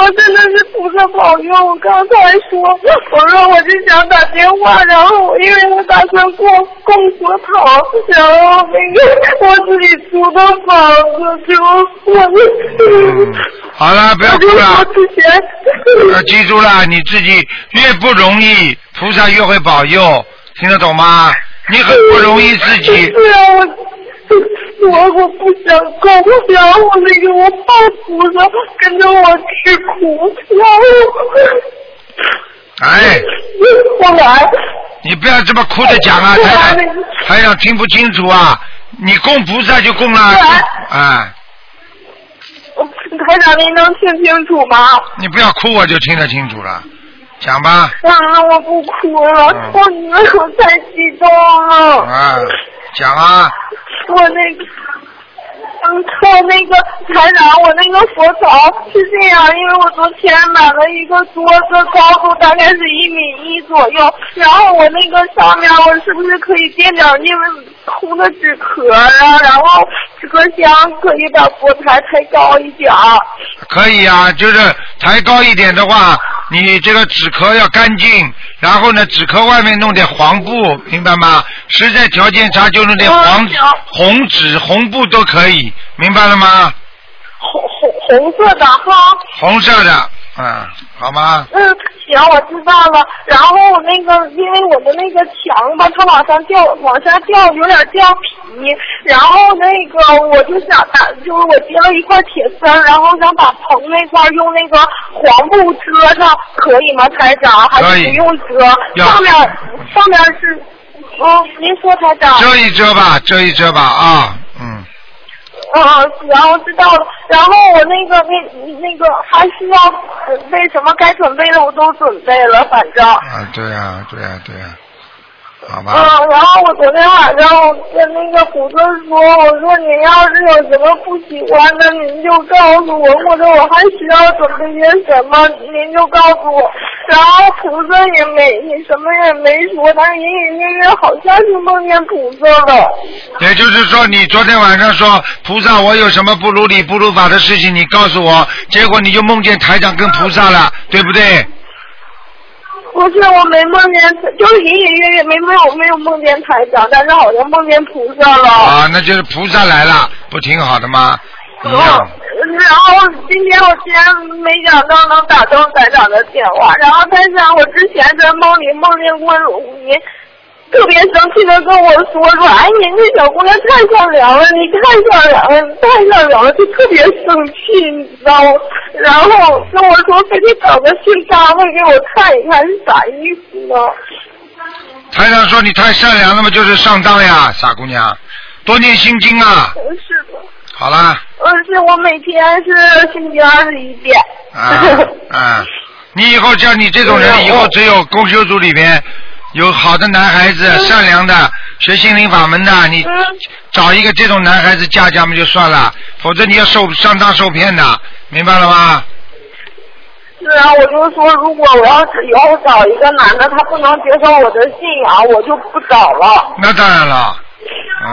真的是菩萨保佑。我刚才说，我说我就想打电话，然后因为我打算供佛堂，然后我自己租的房子就好了，不要哭了。记住了，你自己越不容易，菩萨越会保佑，听得懂吗？你很不容易自己。 对啊，我不想供，然后我怕菩萨跟着我吃苦，然后哎， 后来你不要这么哭着讲啊，台长听不清楚啊，你供菩萨就供了啊。 台长您能听清楚吗？ 你不要哭我就听得清楚了，讲吧。 我不哭了，我太激动了。 讲啊。 我台长，我那个佛槽是这样，因为我昨天买了一个桌子，高度大概是1.1米左右，然后我那个上面我是不是可以垫点因为空的纸壳啊，然后纸壳箱可以把佛台抬高一点。 可以啊，就是抬高一点的话，你这个纸壳要干净，然后呢纸壳外面弄点黄布，明白吗？实在条件差就弄点红纸红布都可以，明白了吗？ 红色的哈。红色的， 好吗？ 行，我知道了。然后因为我的那个墙吧，它往下掉，有点掉皮。然后我就想就是我接了一块铁丝，然后想把棚那块用那个黄布遮上，可以吗，台长？还是不用遮？上面是，您说台长。 遮一遮吧啊， 行，我知道了。然后我那个还需要为什么该准备的我都准备了，反正。 对呀。好吧。 然后我昨天晚上跟菩萨说，我说您要是有什么不喜欢的，您就告诉我，或者我还需要准备些什么，您就告诉我。然后菩萨也什么也没说，但是隐隐约约好像是梦见菩萨了。 也就是说，你昨天晚上说菩萨，我有什么不如理不如法的事情，你告诉我，结果你就梦见台长跟菩萨了，对不对？ 不是，我没梦见，就是隐隐约约没有梦见台长，但是好像梦见菩萨了。 那就是菩萨来了，不挺好的吗？ 然后今天我竟然没想到能打通台长的电话，然后台长，我之前在梦里梦见过您特别生气的跟我说，哎，您这小姑娘太善良了，你太善良了，就特别生气，你知道吗？然后跟我说非得找个姓张的给我看一看是啥意思呢？ 台长说你太善良了嘛，就是上当呀，傻姑娘，多念心经啊。 是的。 好啦。 是我每天是心经21遍。 你以后像你这种人，以后只有公修组里边有好的男孩子，善良的，学心灵法门的，你找一个这种男孩子嫁嘛就算了，否则你要上当受骗的，明白了吗？ 是啊，我就说，如果我要是以后找一个男的，他不能接受我的信仰，我就不找了。 那当然了。